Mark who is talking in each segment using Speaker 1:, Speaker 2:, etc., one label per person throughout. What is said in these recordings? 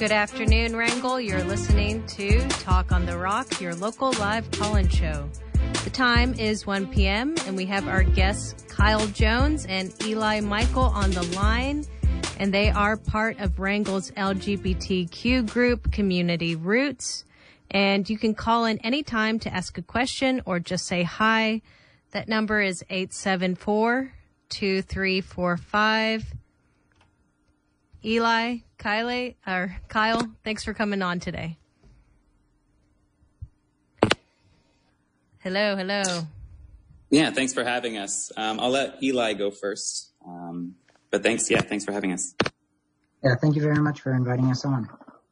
Speaker 1: Good afternoon, Wrangell. You're listening to Talk on the Rock, your local live call-in show. The time is 1 p.m. and we have our guests Kyle Jones and Eli Michael on the line, and they are part of Wrangell's LGBTQ group, Community Roots. And you can call in anytime to ask a question or just say hi. That number is 874-2345. Eli, Kyle, thanks for coming on today. Hello.
Speaker 2: Yeah, thanks for having us. I'll let Eli go first. But thanks for having us.
Speaker 3: Yeah, thank you very much for inviting us on.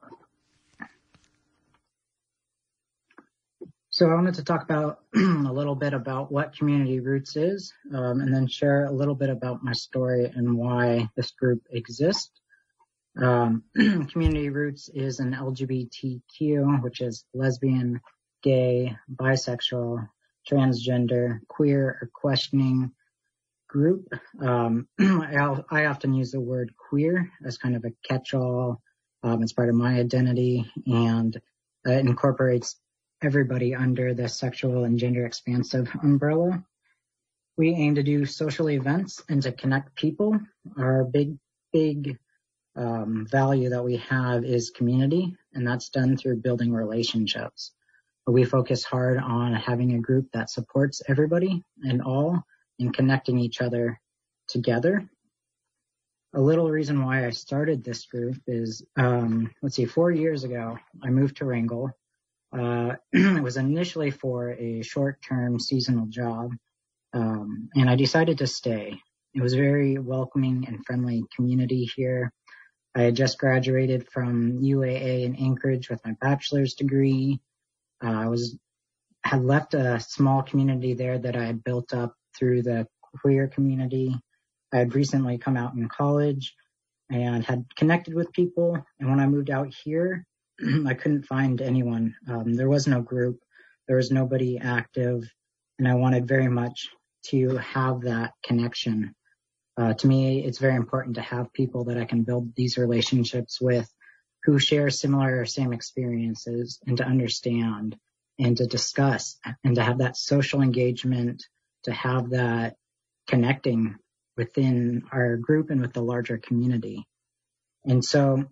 Speaker 3: So I wanted to talk about a little bit about what Community Roots is, and then share a little bit about my story and why this group exists. Community Roots is an LGBTQ, which is lesbian, gay, bisexual, transgender, queer, or questioning group. I often use the word queer as kind of a catch-all. It's part of my identity, and it incorporates everybody under the sexual and gender expansive umbrella. We aim to do social events and to connect people. Our big value that we have is community, and that's done through building relationships. We focus hard on having a group that supports everybody and all and connecting each other together. A little reason why I started this group is, 4 years ago, I moved to Wrangell. It was initially for a short-term seasonal job, and I decided to stay. It was a very welcoming and friendly community here. I had just graduated from UAA in Anchorage with my bachelor's degree. I had left a small community there that I had built up through the queer community. I had recently come out in college and had connected with people. And when I moved out here, I couldn't find anyone. There was no group. There was nobody active. And I wanted very much to have that connection. To me, it's very important to have people that I can build these relationships with who share similar or same experiences, and to understand and to discuss and to have that social engagement, to have that connecting within our group and with the larger community. And so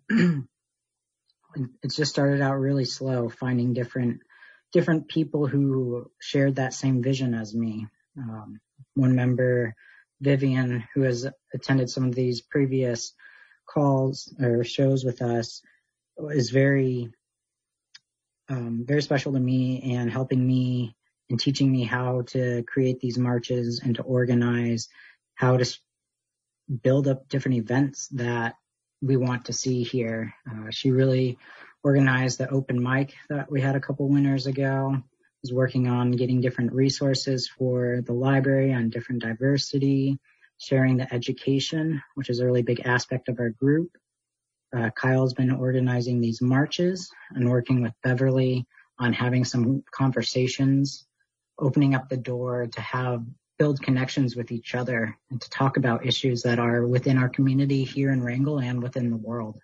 Speaker 3: it just started out really slow, finding different people who shared that same vision as me. One member, Vivian, who has attended some of these previous calls or shows with us, is very special to me and helping me and teaching me how to create these marches and to organize, how to build up different events that we want to see here. She really organized the open mic that we had a couple winters ago, was working on getting different resources for the library on different diversity, sharing the education, which is a really big aspect of our group. Kyle's been organizing these marches and working with Beverly on having some conversations, opening up the door to build connections with each other and to talk about issues that are within our community here in Wrangell and within the world.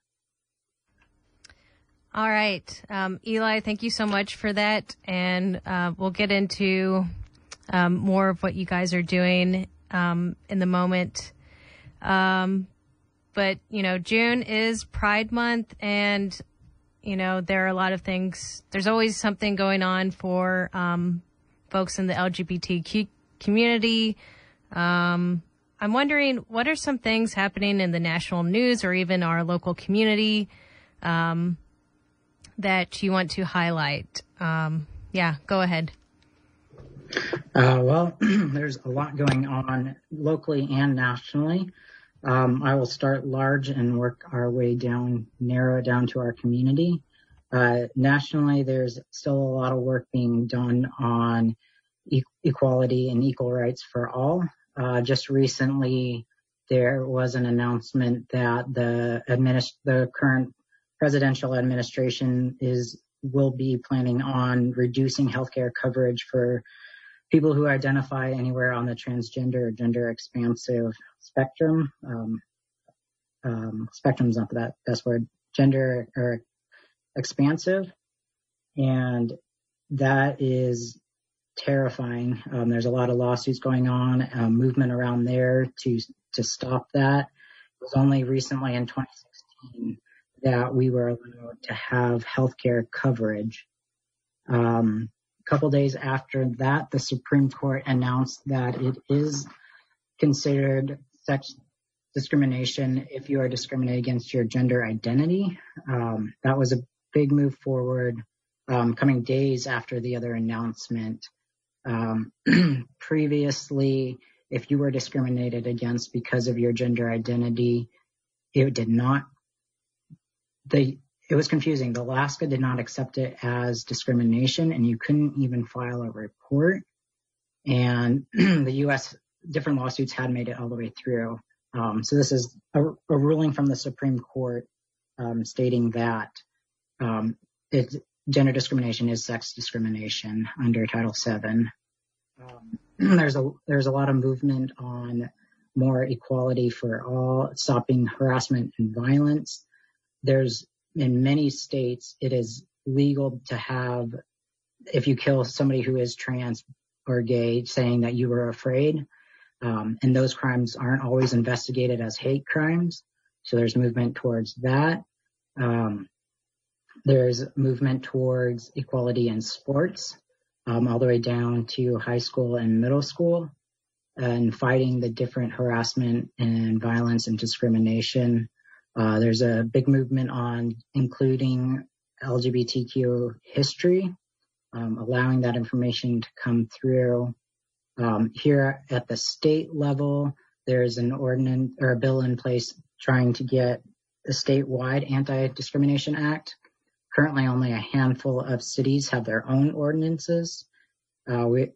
Speaker 1: All right. Eli, thank you so much for that. And we'll get into more of what you guys are doing in the moment. But, June is Pride Month, and, there are a lot of things. There's always something going on for folks in the LGBTQ community. I'm wondering, what are some things happening in the national news or even our local community that you want to highlight? Go ahead.
Speaker 3: There's a lot going on locally and nationally. I will start large and work our way down, narrow it down to our community. Nationally, there's still a lot of work being done on equality and equal rights for all. Just recently, there was an announcement that the current presidential administration will be planning on reducing healthcare coverage for people who identify anywhere on the transgender or gender expansive spectrum. Spectrum's not the best word. gender or expansive, and that is terrifying. There's a lot of lawsuits going on, movement around there to stop that. It was only recently in 2016 that we were allowed to have healthcare coverage. A couple days after that, the Supreme Court announced that it is considered sex discrimination if you are discriminated against your gender identity. That was a big move forward, coming days after the other announcement. Previously, if you were discriminated against because of your gender identity, it was confusing. Alaska did not accept it as discrimination, and you couldn't even file a report. And the U.S. different lawsuits had made it all the way through. So this is a ruling from the Supreme Court stating that gender discrimination is sex discrimination under Title VII. There's a lot of movement on more equality for all, stopping harassment and violence. In many states, it is legal to have, if you kill somebody who is trans or gay, saying that you were afraid. And those crimes aren't always investigated as hate crimes. So there's movement towards that. There's movement towards equality in sports, all the way down to high school and middle school, and fighting the different harassment and violence and discrimination. There's a big movement on including LGBTQ history, allowing that information to come through. Here at the state level, there's an ordinance or a bill in place trying to get a statewide Anti-Discrimination Act. Currently, only a handful of cities have their own ordinances. The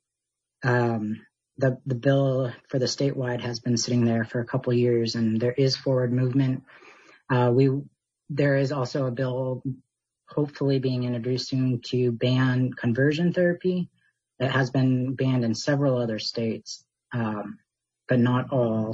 Speaker 3: bill for the statewide has been sitting there for a couple of years, and there is forward movement. There is also a bill hopefully being introduced soon to ban conversion therapy. It has been banned in several other states, but not all.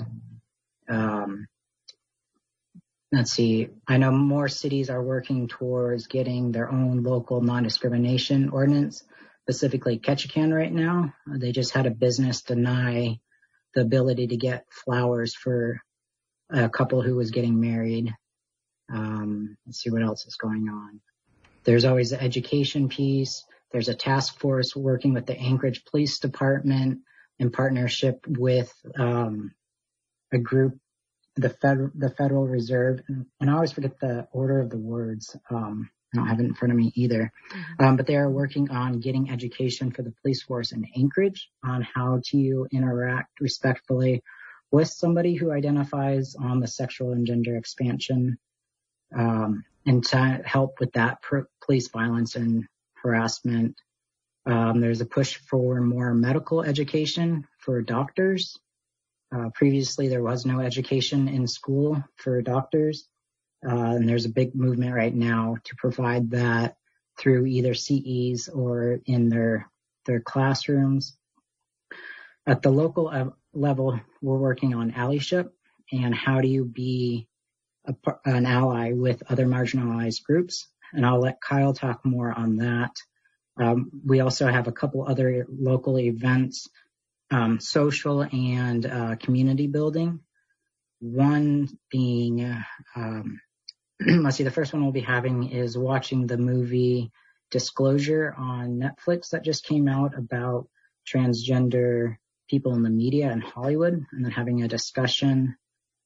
Speaker 3: Let's see. I know more cities are working towards getting their own local non-discrimination ordinance, specifically Ketchikan right now. They just had a business deny the ability to get flowers for a couple who was getting married. Let's see what else is going on. There's always the education piece. There's a task force working with the Anchorage Police Department in partnership with a group, the Federal Reserve, and I always forget the order of the words. I don't have it in front of me either. But they are working on getting education for the police force in Anchorage on how to interact respectfully with somebody who identifies on the sexual and gender expansion, and to help with that police violence and harassment. There's a push for more medical education for doctors. Previously, there was no education in school for doctors. And there's a big movement right now to provide that through either CEs or in their classrooms. At the local level, we're working on allyship and how do you be an ally with other marginalized groups. And I'll let Kyle talk more on that. We also have a couple other local events, social and community building. One being, let's see, the first one we'll be having is watching the movie Disclosure on Netflix that just came out about transgender people in the media in Hollywood, and then having a discussion.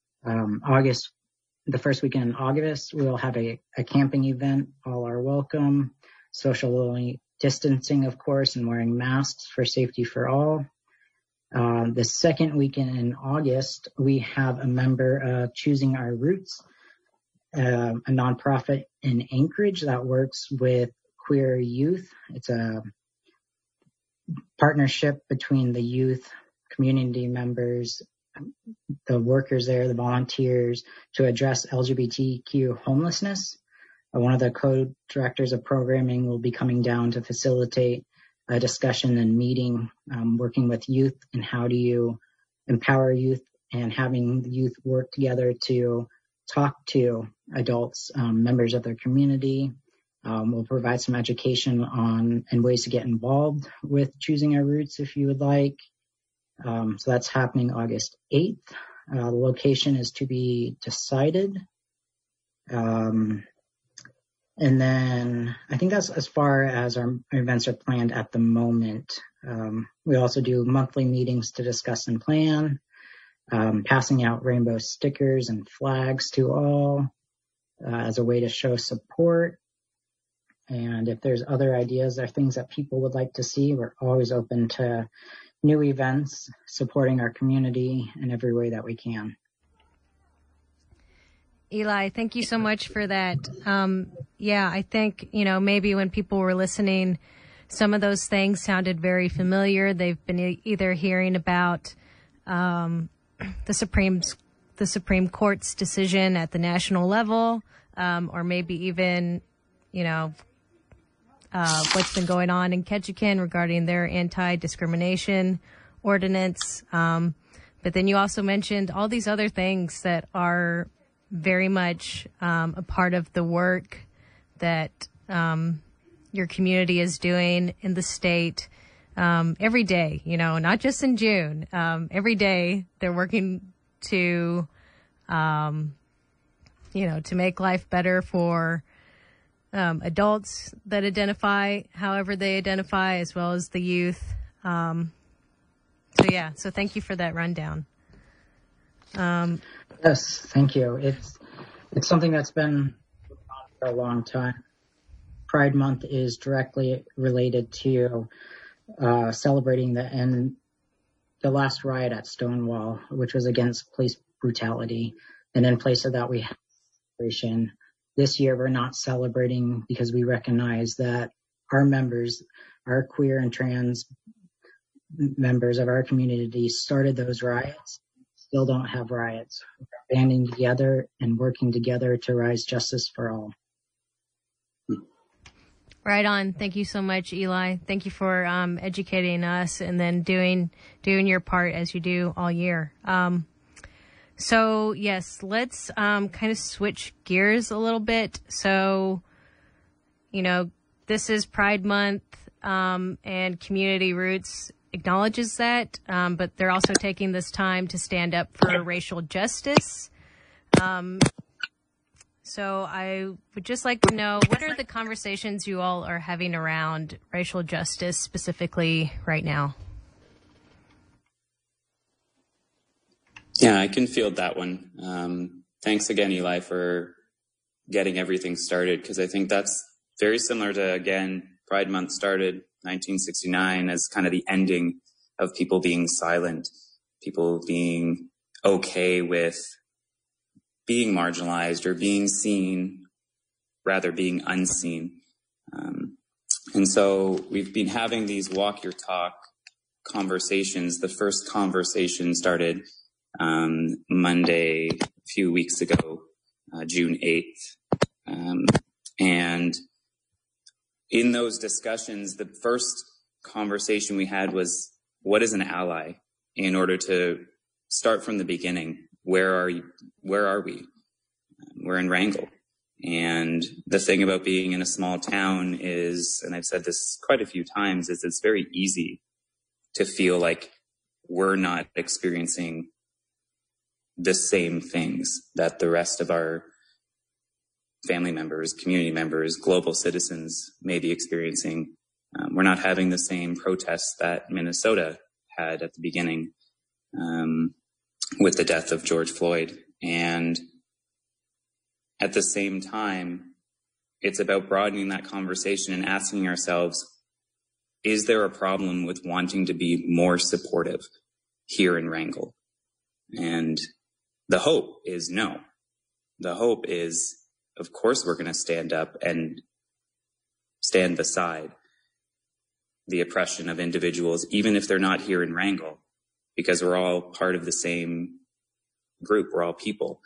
Speaker 3: The first weekend in August, we'll have a camping event. All are welcome. Social distancing, of course, and wearing masks for safety for all. The second weekend in August, we have a member of Choosing Our Roots, a nonprofit in Anchorage that works with queer youth. It's a partnership between the youth, community members, the workers there, the volunteers, to address LGBTQ homelessness. One of the co-directors of programming will be coming down to facilitate a discussion and meeting, working with youth and how do you empower youth and having the youth work together to talk to adults, members of their community. We'll provide some education on and ways to get involved with choosing our routes if you would like. So that's happening August 8th. The location is to be decided. And then I think that's as far as our events are planned at the moment. We also do monthly meetings to discuss and plan, passing out rainbow stickers and flags to all as a way to show support. And if there's other ideas or things that people would like to see, we're always open to new events, supporting our community in every way that we can.
Speaker 1: Eli, thank you so much for that. I think, maybe when people were listening, some of those things sounded very familiar. They've been either hearing about the Supreme Court's decision at the national level, or maybe even, what's been going on in Ketchikan regarding their anti-discrimination ordinance. But then you also mentioned all these other things that are very much a part of the work that your community is doing in the state every day, not just in June. Every day they're working to, to make life better for adults that identify however they identify, as well as the youth. So thank you for that rundown.
Speaker 3: Yes, thank you. It's something that's been on for a long time. Pride Month is directly related to celebrating the last riot at Stonewall, which was against police brutality. And in place of that, we have celebration. This year, we're not celebrating because we recognize that our members, our queer and trans members of our community started those riots, still don't have riots. We're banding together and working together to raise justice for all.
Speaker 1: Right on. Thank you so much, Eli. Thank you for educating us and then doing your part as you do all year. So yes, let's kind of switch gears a little bit. So, this is Pride Month, and Community Roots acknowledges that, but they're also taking this time to stand up for racial justice. So I would just like to know, what are the conversations you all are having around racial justice specifically right now?
Speaker 2: Yeah, I can field that one. Thanks again, Eli, for getting everything started, because I think that's very similar to, again, Pride Month started 1969 as kind of the ending of people being silent, people being okay with being marginalized or being seen, rather being unseen. And so we've been having these walk your talk conversations. The first conversation started Monday, a few weeks ago, June 8th. And in those discussions, the first conversation we had was, what is an ally? In order to start from the beginning, where are we? We're in Wrangell. And the thing about being in a small town is, and I've said this quite a few times, is it's very easy to feel like we're not experiencing the same things that the rest of our family members, community members, global citizens may be experiencing. We're not having the same protests that Minnesota had at the beginning with the death of George Floyd. And at the same time, it's about broadening that conversation and asking ourselves, is there a problem with wanting to be more supportive here in Wrangell? And the hope is no. The hope is, of course, we're going to stand up and stand beside the oppression of individuals, even if they're not here in Wrangell, because we're all part of the same group. We're all people.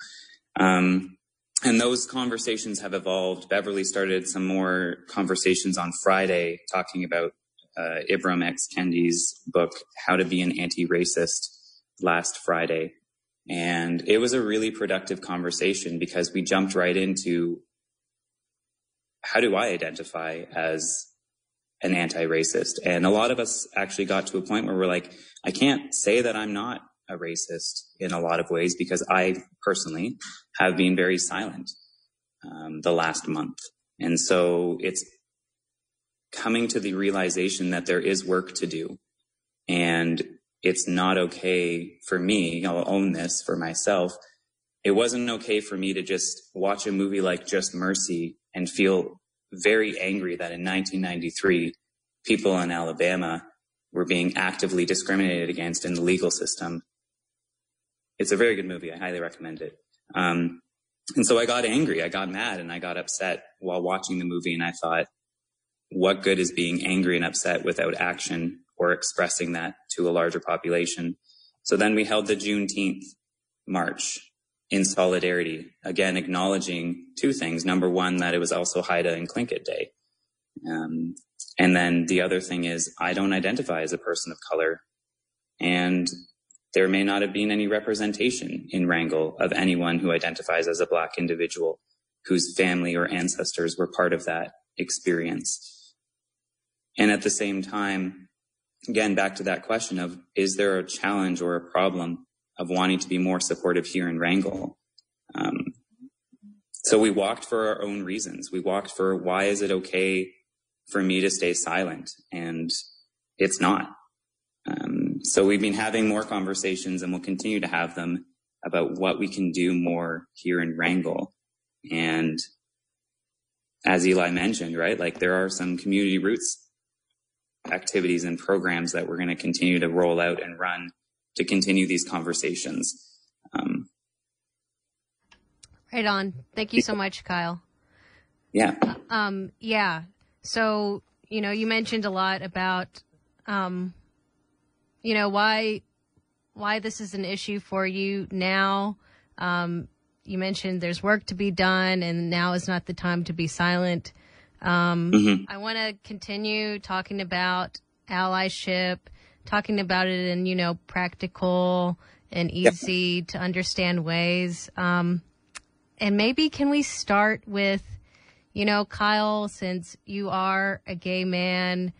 Speaker 2: And those conversations have evolved. Beverly started some more conversations on Friday talking about Ibram X. Kendi's book, How to Be an Anti-Racist, last Friday. And it was a really productive conversation because we jumped right into, how do I identify as an anti-racist? And a lot of us actually got to a point where we're like, I can't say that I'm not a racist in a lot of ways because I personally have been very silent the last month. And so it's coming to the realization that there is work to do. And it's not okay for me, I'll own this for myself. It wasn't okay for me to just watch a movie like Just Mercy and feel very angry that in 1993, people in Alabama were being actively discriminated against in the legal system. It's a very good movie. I highly recommend it. And so I got angry, I got mad, and I got upset while watching the movie. And I thought, what good is being angry and upset without action or expressing that to a larger population? So then we held the Juneteenth march in solidarity, again, acknowledging two things. Number one, that it was also Haida and Tlingit Day. And then the other thing is, I don't identify as a person of color. And there may not have been any representation in Wrangell of anyone who identifies as a Black individual whose family or ancestors were part of that experience. And at the same time, again, back to that question of, is there a challenge or a problem of wanting to be more supportive here in Wrangell? So we walked for our own reasons. We walked for, why is it okay for me to stay silent? And it's not. So we've been having more conversations, and we'll continue to have them, about what we can do more here in Wrangell. And as Eli mentioned, right, like there are some community roots activities and programs that we're going to continue to roll out and run to continue these conversations.
Speaker 1: Right on. Thank you so much, Kyle.
Speaker 2: Yeah.
Speaker 1: Yeah. So, you mentioned a lot about, why this is an issue for you now. You mentioned there's work to be done, and now is not the time to be silent. I want to continue talking about allyship, talking about it in, practical and easy to understand ways. And maybe can we start with, Kyle, since you are a gay man,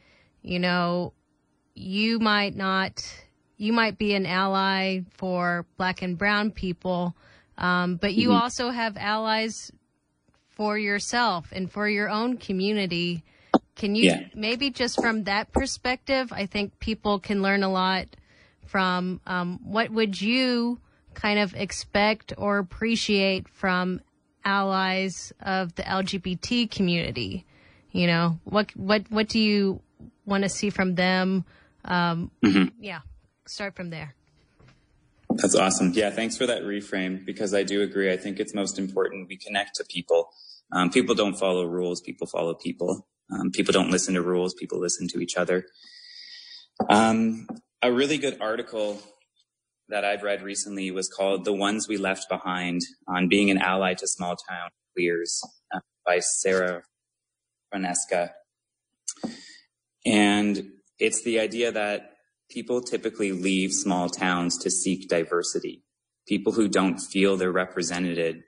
Speaker 1: you might be an ally for Black and brown people, but you also have allies for yourself and for your own community. Can you maybe just from that perspective, I think people can learn a lot from what would you kind of expect or appreciate from allies of the LGBT community? What do you want to see from them? Start from there.
Speaker 2: That's awesome. Yeah, thanks for that reframe, because I do agree. I think it's most important we connect to people. People don't follow rules. People follow people. People don't listen to rules. People listen to each other. A really good article that I've read recently was called "The Ones We Left Behind on Being an Ally to Small Town Queers" by Sarah Franesca. And it's the idea that people typically leave small towns to seek diversity. People who don't feel they're represented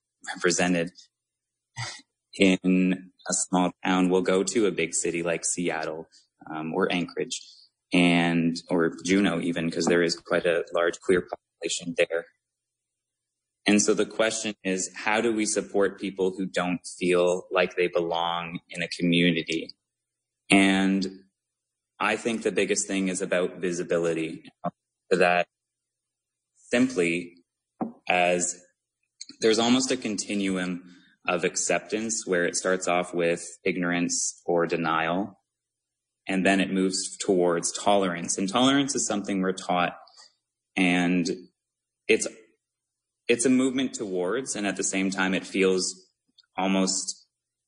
Speaker 2: in a small town will go to a big city like Seattle or Anchorage or Juneau even, because there is quite a large queer population there. And so the question is, how do we support people who don't feel like they belong in a community? And I think the biggest thing is about visibility. That simply as there's almost a continuum of acceptance where it starts off with ignorance or denial, and then it moves towards tolerance. And tolerance is something we're taught, and it's a movement towards, and at the same time it feels almost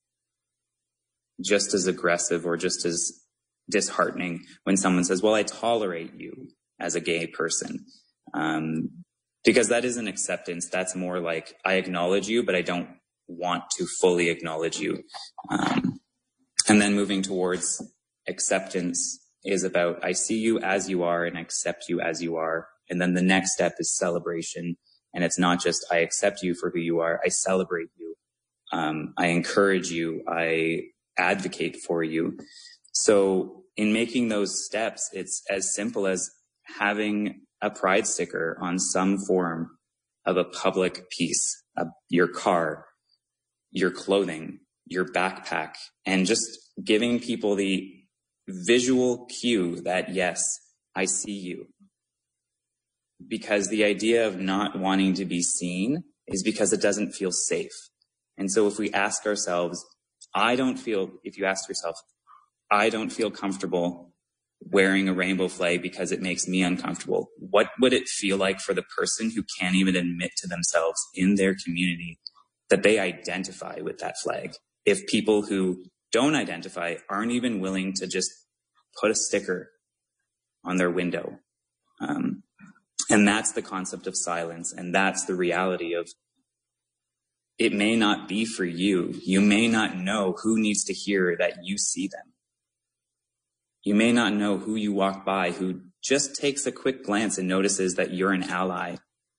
Speaker 2: just as aggressive or just as disheartening when someone says, well, I tolerate you as a gay person. Because that isn't acceptance. That's more like, I acknowledge you, but I don't want to fully acknowledge you. And then moving towards acceptance is about, I see you as you are and accept you as you are. And then the next step is celebration. And it's not just, I accept you for who you are. I celebrate you. I encourage you. I advocate for you. So in making those steps, it's as simple as having a pride sticker on some form of a public piece, your car, your clothing, your backpack, and just giving people the visual cue that, yes, I see you. Because the idea of not wanting to be seen is because it doesn't feel safe. And so if we ask ourselves, if you ask yourself, I don't feel comfortable wearing a rainbow flag because it makes me uncomfortable. What would it feel like for the person who can't even admit to themselves in their community that they identify with that flag? If people who don't identify aren't even willing to just put a sticker on their window. And that's the concept of silence. And that's the reality of, it may not be for you. You may not know who needs to hear that you see them. You may not know who you walk by who just takes a quick glance and notices that you're an ally,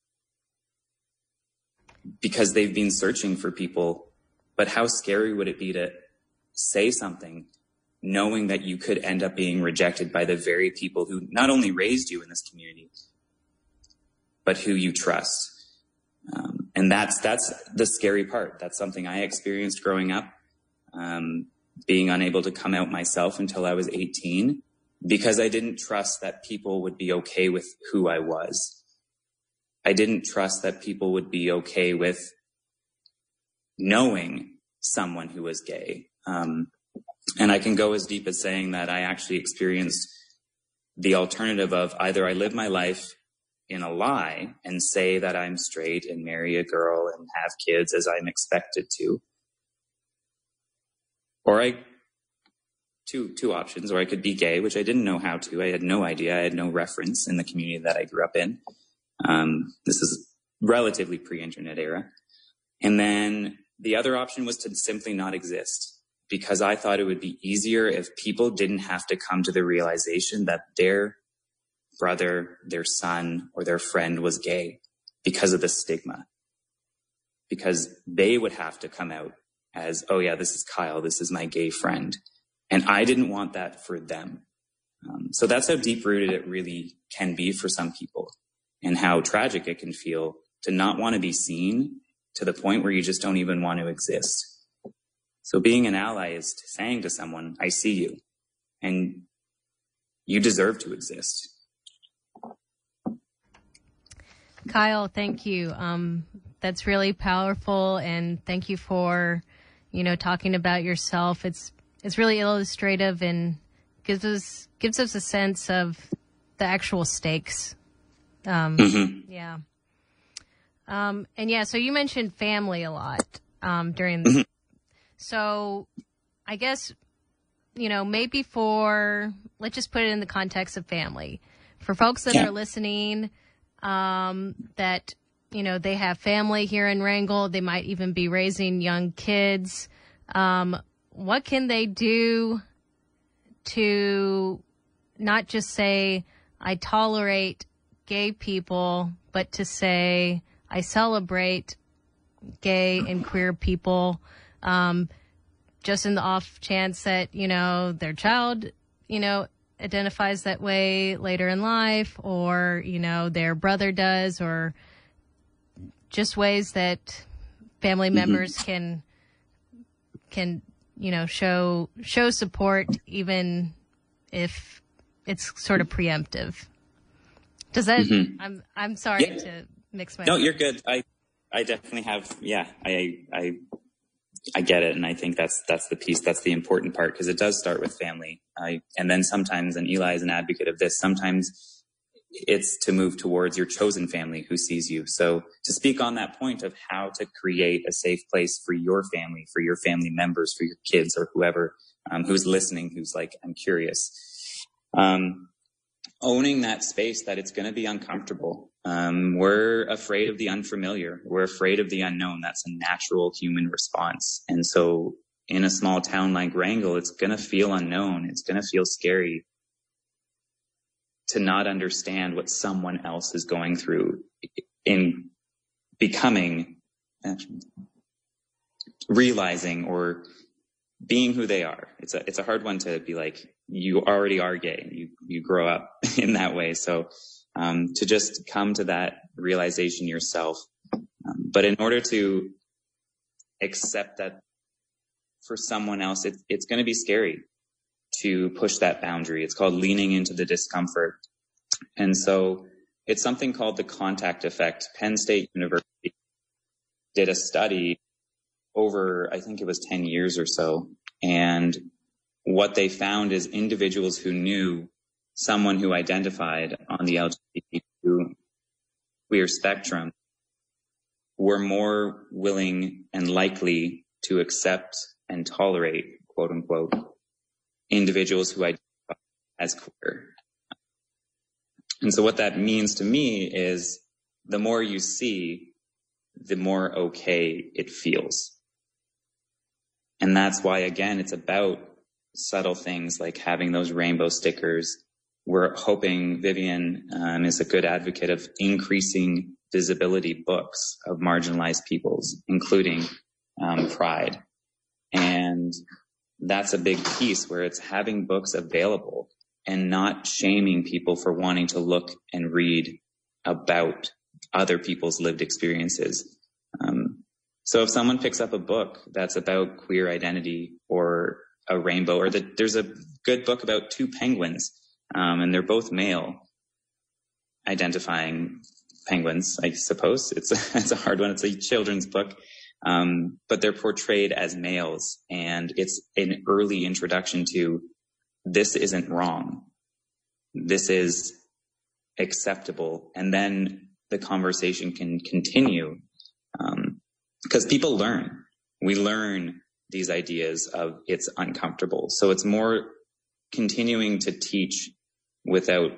Speaker 2: because they've been searching for people. But how scary would it be to say something knowing that you could end up being rejected by the very people who not only raised you in this community, but who you trust? And that's the scary part. That's something I experienced growing up, being unable to come out myself until I was 18, because I didn't trust that people would be okay with who I was. I didn't trust that people would be okay with knowing someone who was gay. And I can go as deep as saying that I actually experienced the alternative of either I live my life in a lie and say that I'm straight and marry a girl and have kids as I'm expected to, or two options, or I could be gay, which I didn't know how to. I had no idea. I had no reference in the community that I grew up in. This is relatively pre-internet era. And then the other option was to simply not exist, because I thought it would be easier if people didn't have to come to the realization that their brother, their son, or their friend was gay because of the stigma. Because they would have to come out as, oh yeah, this is Kyle, this is my gay friend. And I didn't want that for them. So that's how deep-rooted it really can be for some people, and how tragic it can feel to not want to be seen to the point where you just don't even want to exist. So being an ally is saying to someone, I see you, and you deserve to exist.
Speaker 1: Kyle, thank you. That's really powerful, and thank you for, talking about yourself. It's really illustrative and gives us a sense of the actual stakes. Yeah. And yeah, so you mentioned family a lot during this. So I guess, maybe let's just put it in the context of family. For folks that are listening, that, they have family here in Wrangell, they might even be raising young kids. What can they do to not just say, I tolerate gay people, but to say, I celebrate gay and queer people, just in the off chance that, their child, identifies that way later in life, or, their brother does, or just ways that family members can, show support, even if it's sort of preemptive. Does that, I'm sorry to mix my.
Speaker 2: No, you're good. I definitely have. Yeah, I get it. And I think that's the piece. That's the important part, because it does start with family. And then sometimes, and Eli is an advocate of this, sometimes it's to move towards your chosen family who sees you. So to speak on that point of how to create a safe place for your family members, for your kids, or whoever who's listening, who's like, I'm curious. Owning that space, that it's going to be uncomfortable. We're afraid of the unfamiliar. We're afraid of the unknown. That's a natural human response. And so in a small town like Wrangell, it's going to feel unknown. It's going to feel scary to not understand what someone else is going through in becoming, realizing or being who they are. It's a hard one to be like, you already are gay. You grow up in that way. So to just come to that realization yourself. But in order to accept that for someone else, it's going to be scary to push that boundary. It's called leaning into the discomfort. And so it's something called the contact effect. Penn State University did a study over, I think it was 10 years or so. And what they found is individuals who knew someone who identified on the LGBTQ queer spectrum were more willing and likely to accept and tolerate, quote unquote, individuals who identify as queer. And so what that means to me is the more you see, the more okay it feels. And that's why, again, it's about subtle things like having those rainbow stickers. We're hoping Vivian is a good advocate of increasing visibility books of marginalized peoples, including Pride. And that's a big piece where it's having books available and not shaming people for wanting to look and read about other people's lived experiences. So if someone picks up a book that's about queer identity or a rainbow, or there's a good book about two penguins, and they're both male identifying penguins, I suppose. It's a hard one. It's a children's book. But they're portrayed as males, and it's an early introduction to this isn't wrong. This is acceptable. And then the conversation can continue. Because people learn. We learn these ideas of it's uncomfortable. So it's more continuing to teach without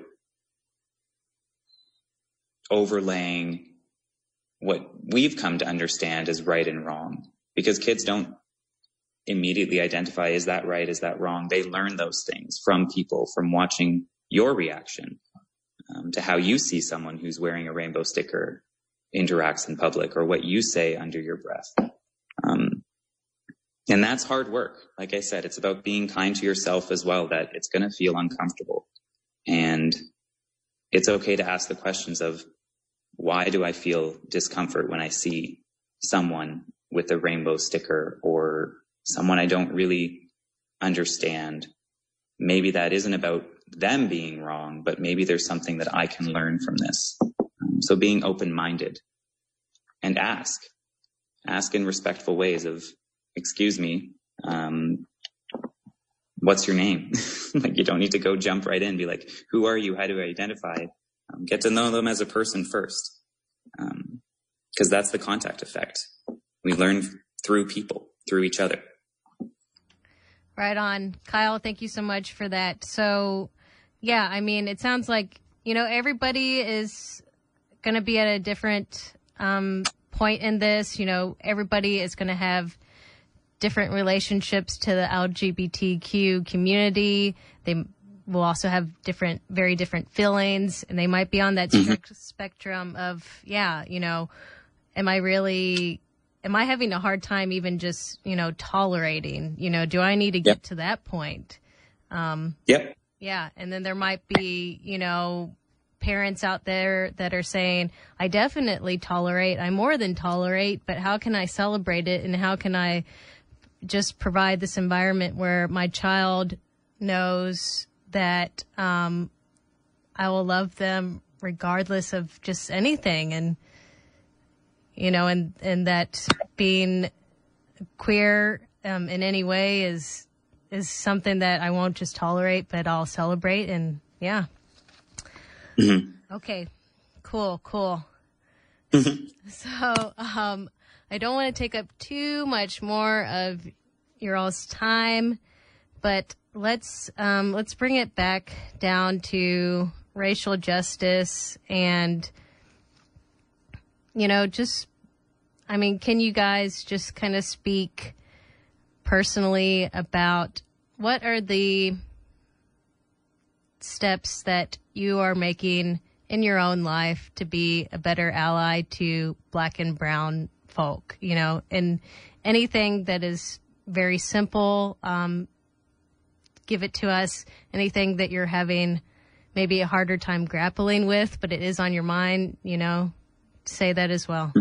Speaker 2: overlaying what we've come to understand as right and wrong. Because kids don't immediately identify, is that right, is that wrong? They learn those things from people, from watching your reaction to how you see someone who's wearing a rainbow sticker interacts in public, or what you say under your breath. And that's hard work. Like I said, it's about being kind to yourself as well, that it's going to feel uncomfortable. And it's okay to ask the questions of, why do I feel discomfort when I see someone with a rainbow sticker or someone I don't really understand? Maybe that isn't about them being wrong, but maybe there's something that I can learn from this. So being open-minded and ask in respectful ways of, excuse me, what's your name? Like, you don't need to go jump right in, be like, who are you? How do I identify? Get to know them as a person first. Because that's the contact effect. We learn through people, through each other.
Speaker 1: Right on. Kyle, thank you so much for that. So, yeah, I mean, it sounds like, everybody is going to be at a different point in this. Everybody is going to have different relationships to the LGBTQ community. They will also have very different feelings, and they might be on that spectrum of, am I having a hard time even just, tolerating, do I need to get to that point?
Speaker 2: Yep.
Speaker 1: Yeah. And then there might be, parents out there that are saying, I definitely tolerate, I more than tolerate, but how can I celebrate it? And how can I just provide this environment where my child knows that I will love them regardless of just anything? And, and that being queer in any way is something that I won't just tolerate, but I'll celebrate. And yeah. Mm-hmm. Okay, cool. Mm-hmm. So I don't want to take up too much more of your all's time, but let's bring it back down to racial justice and, can you guys just kind of speak personally about what are the steps that you are making in your own life to be a better ally to Black and brown folk, and anything that is very simple, give it to us. Anything that you're having maybe a harder time grappling with, but it is on your mind, say that as well.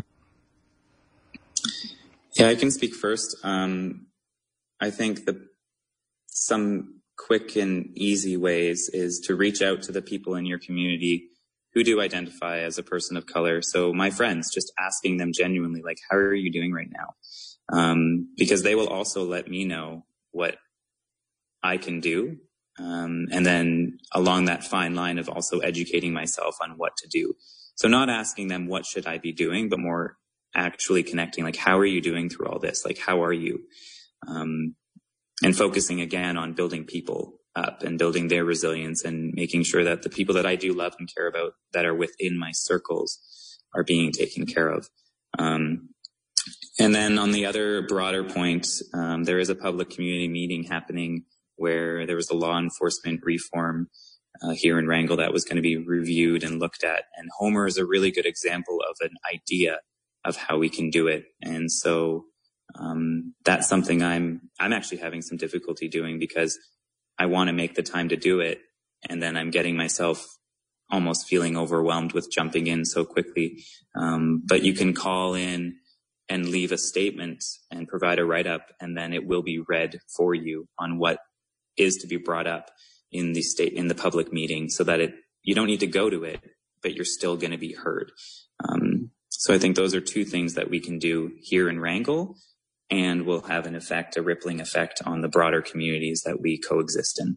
Speaker 2: Yeah, I can speak first. I think some quick and easy ways is to reach out to the people in your community who do identify as a person of color. So my friends, just asking them genuinely, like, how are you doing right now? Because they will also let me know what I can do. And then along that fine line of also educating myself on what to do. So not asking them, what should I be doing, but more actually connecting, like, how are you doing through all this? Like, how are you? And focusing again on building people up and building their resilience and making sure that the people that I do love and care about that are within my circles are being taken care of. And then on the other broader point, there is a public community meeting happening where there was a law enforcement reform here in Wrangell that was going to be reviewed and looked at. And Homer is a really good example of an idea of how we can do it. And so that's something I'm actually having some difficulty doing because I want to make the time to do it. And then I'm getting myself almost feeling overwhelmed with jumping in so quickly. But you can call in and leave a statement and provide a write-up, and then it will be read for you on what is to be brought up in the public meeting, so that you don't need to go to it, but you're still going to be heard. So I think those are two things that we can do here in Wrangell, and will have a rippling effect on the broader communities that we coexist in.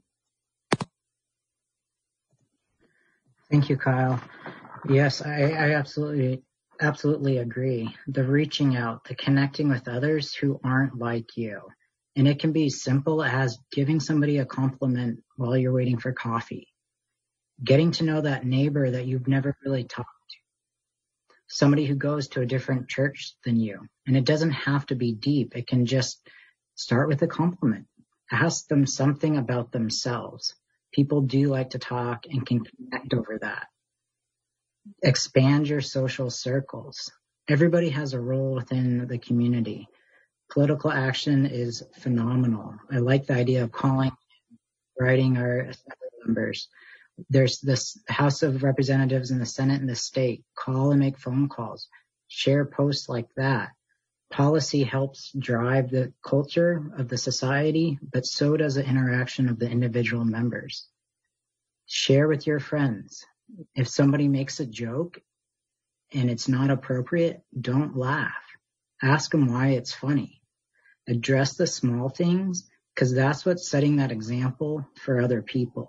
Speaker 3: Thank you, Kyle. Yes, I absolutely agree. The reaching out, the connecting with others who aren't like you. And it can be simple as giving somebody a compliment while you're waiting for coffee. Getting to know that neighbor that you've never really talked to. Somebody who goes to a different church than you. And it doesn't have to be deep. It can just start with a compliment. Ask them something about themselves. People do like to talk and can connect over that. Expand your social circles. Everybody has a role within the community. Political action is phenomenal. I like the idea of calling, writing our assembly members. There's this House of Representatives and the Senate and the state. Call and make phone calls. Share posts like that. Policy helps drive the culture of the society, but so does the interaction of the individual members. Share with your friends. If somebody makes a joke and it's not appropriate, don't laugh. Ask them why it's funny. Address the small things, because that's what's setting that example for other people.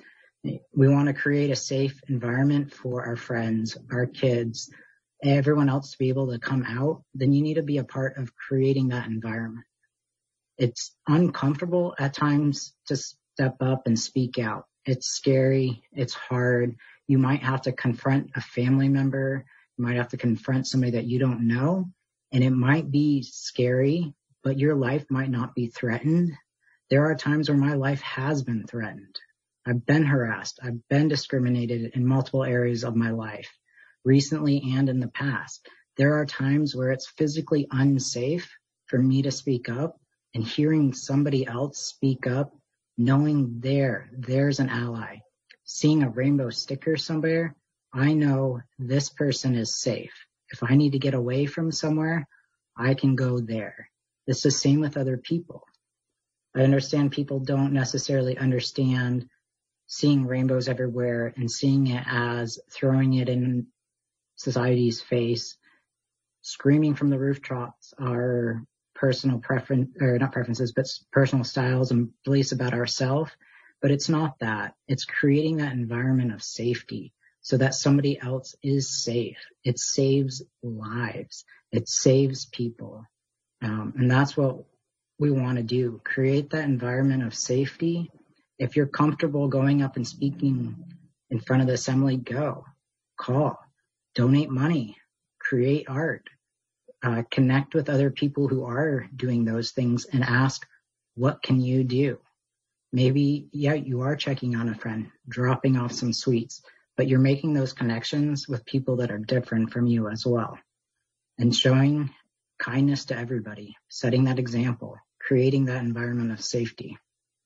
Speaker 3: We want to create a safe environment for our friends, our kids, everyone else to be able to come out. Then you need to be a part of creating that environment. It's uncomfortable at times to step up and speak out. It's scary. It's hard. You might have to confront a family member. You might have to confront somebody that you don't know. And it might be scary, but your life might not be threatened. There are times where my life has been threatened. I've been harassed. I've been discriminated in multiple areas of my life, recently and in the past. There are times where it's physically unsafe for me to speak up, and hearing somebody else speak up, knowing there's an ally. Seeing a rainbow sticker somewhere, I know this person is safe. If I need to get away from somewhere, I can go there. It's the same with other people. I understand people don't necessarily understand seeing rainbows everywhere and seeing it as throwing it in society's face, screaming from the rooftops our personal preference, or not preferences, but personal styles and beliefs about ourselves. But it's not that. It's creating that environment of safety so that somebody else is safe. It saves lives. It saves people. And that's what we want to do. Create that environment of safety. If you're comfortable going up and speaking in front of the assembly, go. Call. Donate money. Create art. Connect with other people who are doing those things and ask, what can you do? Maybe, yeah, you are checking on a friend, dropping off some sweets, but you're making those connections with people that are different from you as well. And showing kindness to everybody, setting that example, creating that environment of safety.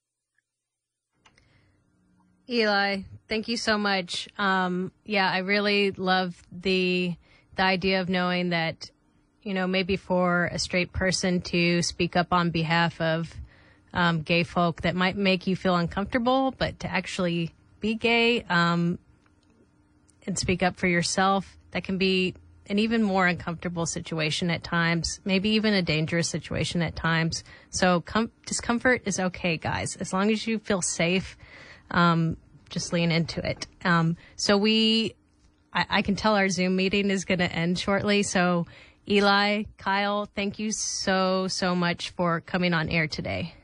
Speaker 1: Eli, thank you so much. I really love the idea of knowing that, maybe for a straight person to speak up on behalf of gay folk, that might make you feel uncomfortable, but to actually be gay and speak up for yourself, that can be an even more uncomfortable situation at times, maybe even a dangerous situation at times. So discomfort is okay, guys. As long as you feel safe, just lean into it. I can tell our Zoom meeting is going to end shortly. So Eli, Kyle, thank you so much for coming on air today.